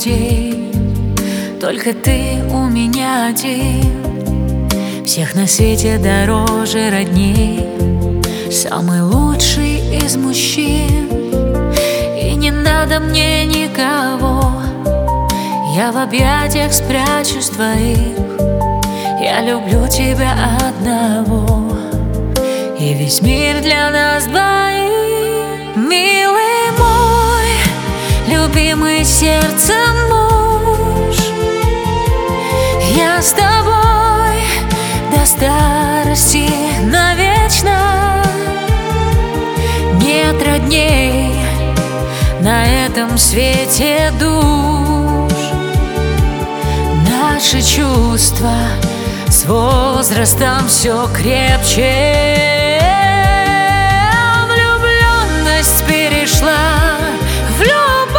людей, только ты у меня один. Всех на свете дороже, родней, самый лучший из мужчин. И не надо мне никого, я в объятиях спрячусь твоих. Я люблю тебя одного, и весь мир для нас двоих. Милый мой, любимый сердцем муж, я с тобой до старости навечно. Нет родней на этом свете душ. Наши чувства с возрастом все крепче. Влюбленность перешла в любовь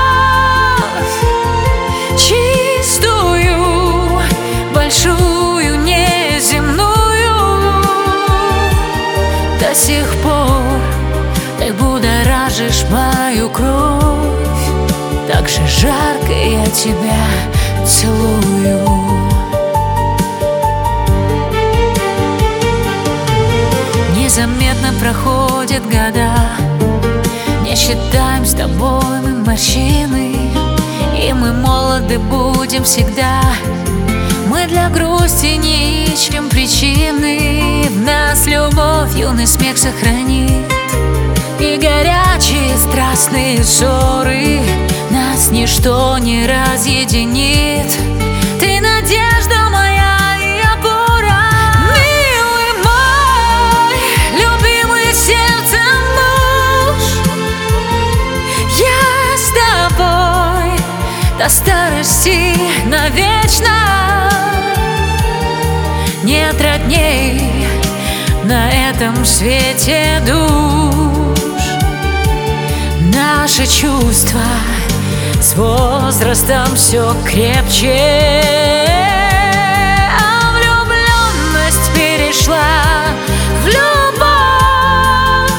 чистую, большую, неземную. До сих пор ты будоражишь мою кровь, так же жарко я тебя целую. Незаметно проходят года, не считаем с тобой мы морщины, и мы молоды будем всегда. Мы для грусти не ищем причины, в нас любовь, юный смех сохранит. И горячие страстные ссоры нас ничто не разъединит. Ты надежда моя и опора, милый мой, любимый сердцем муж. Я с тобой до старости навечно. Нет родней на этом свете душ. Наши чувства с возрастом все крепче. А влюбленность перешла в любовь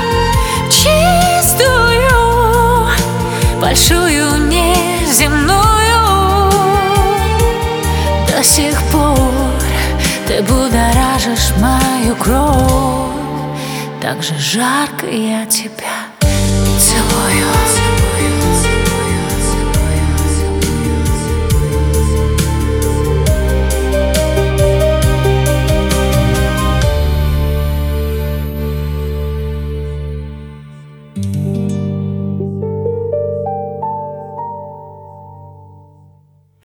чистую, большую, неземную. До сих пор ты будоражишь мою кровь, так же жарко я тебя целую.